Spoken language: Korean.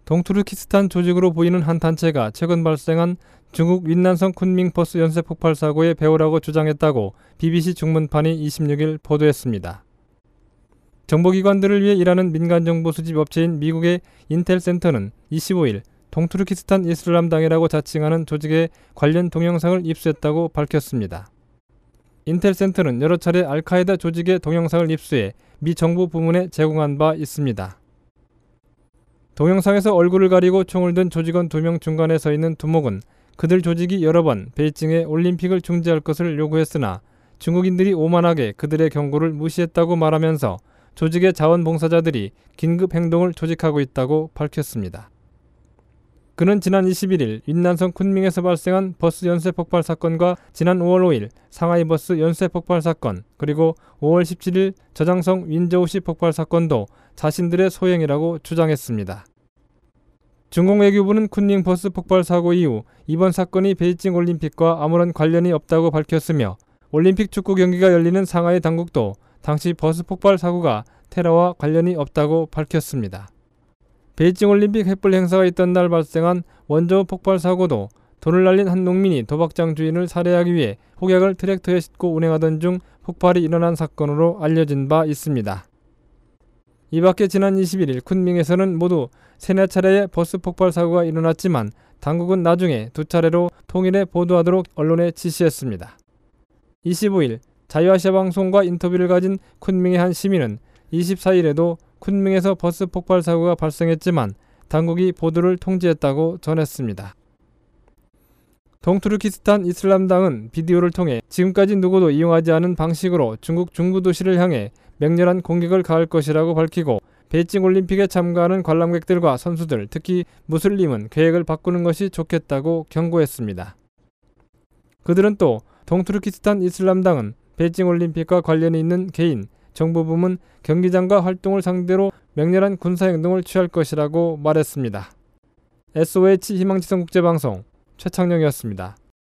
동투르키스탄 조직으로 보이는 한 단체가 최근 발생한 중국 윈난성 쿤밍 버스 연쇄 폭발 사고의 배후라고 주장했다고 BBC 중문판이 26일 보도했습니다. 정보기관들을 위해 일하는 민간정보 수집 업체인 미국의 인텔센터는 25일 동투르키스탄 이슬람당이라고 자칭하는 조직의 관련 동영상을 입수했다고 밝혔습니다. 인텔센터는 여러 차례 알카에다 조직의 동영상을 입수해 미 정부 부문에 제공한 바 있습니다. 동영상에서 얼굴을 가리고 총을 든 조직원 2명 중간에 서 있는 두목은 그들 조직이 여러 번 베이징에 올림픽을 중지할 것을 요구했으나 중국인들이 오만하게 그들의 경고를 무시했다고 말하면서 조직의 자원봉사자들이 긴급 행동을 조직하고 있다고 밝혔습니다. 그는 지난 21일 윈난성 쿤밍에서 발생한 버스 연쇄 폭발 사건과 지난 5월 5일 상하이 버스 연쇄 폭발 사건, 그리고 5월 17일 저장성 윈저우시 폭발 사건도 자신들의 소행이라고 주장했습니다. 중국 외교부는 쿤밍 버스 폭발 사고 이후 이번 사건이 베이징 올림픽과 아무런 관련이 없다고 밝혔으며 올림픽 축구 경기가 열리는 상하이 당국도 당시 버스 폭발 사고가 테러와 관련이 없다고 밝혔습니다. 베이징 올림픽 횃불 행사가 있던 날 발생한 원저우 폭발 사고도 돈을 날린 한 농민이 도박장 주인을 살해하기 위해 폭약을 트랙터에 싣고 운행하던 중 폭발이 일어난 사건으로 알려진 바 있습니다. 이 밖에 지난 21일 쿤밍에서는 모두 3-4차례의 버스 폭발 사고가 일어났지만 당국은 나중에 2차례로 통일해 보도하도록 언론에 지시했습니다. 25일 자유아시아 방송과 인터뷰를 가진 쿤밍의 한 시민은 24일에도 쿤밍에서 버스 폭발 사고가 발생했지만 당국이 보도를 통지했다고 전했습니다. 동투르키스탄 이슬람당은 비디오를 통해 지금까지 누구도 이용하지 않은 방식으로 중국 중부 도시를 향해 맹렬한 공격을 가할 것이라고 밝히고 베이징 올림픽에 참가하는 관람객들과 선수들, 특히 무슬림은 계획을 바꾸는 것이 좋겠다고 경고했습니다. 그들은 또 동투르키스탄 이슬람당은 베이징 올림픽과 관련이 있는 개인, 정부 부문, 경기장과 활동을 상대로 맹렬한 군사행동을 취할 것이라고 말했습니다. SOH 희망지성 국제방송 최창룡이었습니다.